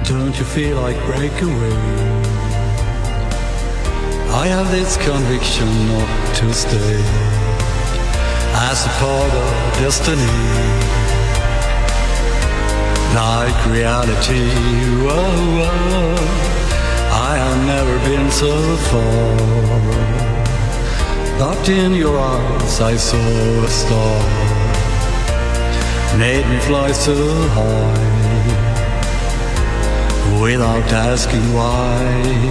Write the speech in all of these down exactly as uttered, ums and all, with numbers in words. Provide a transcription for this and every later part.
Don't you feel like break away? I have this conviction not to stay as a part of destiny, like reality. Whoa, whoa. I have never been so far, but in your eyes I saw a star, made me fly so high without asking why.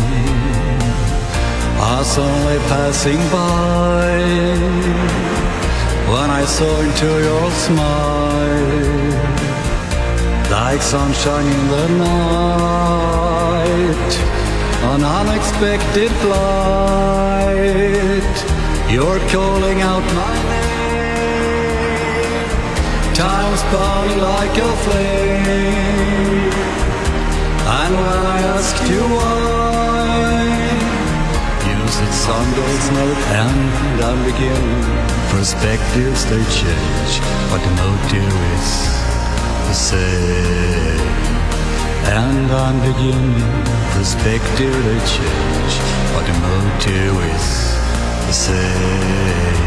I was only passing by when I saw into your smile, like sunshine in the night, an unexpected flight. You're calling out my name, time's burning like a flame. And when I asked you why, you said sun goes not end and begin. Perspectives they change, but the motive is the same. And I'm beginning. Perspective they change, but the motive is the same.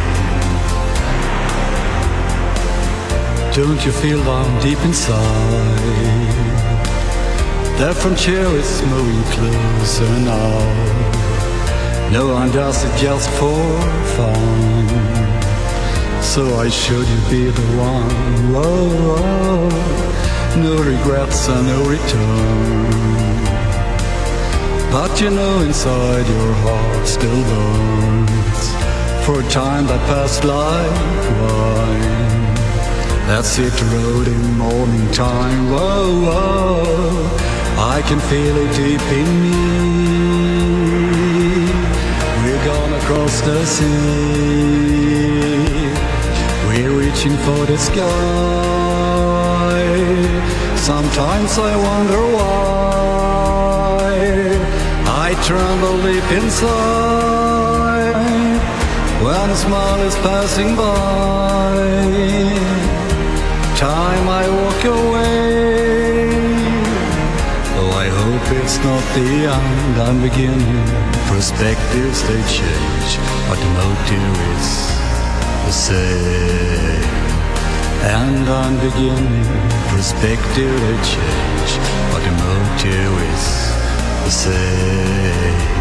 Don't you feel down deep inside? The frontier is moving closer now. No one does it just for fun, so I should you be the one. Whoa, whoa. No regrets and no return, but you know inside your heart still burns for a time that passed like wine. That's it, road in morning time. Whoa, whoa. I can feel it deep in me. We're gonna cross the sea. We're reaching for the sky. Sometimes I wonder why I tremble deep inside when a smile is passing by. Time I walk away. It's not the end, I'm beginning. Perspectives they change, but the motive is the same. And I'm beginning. Perspective they change, but the motive is the same.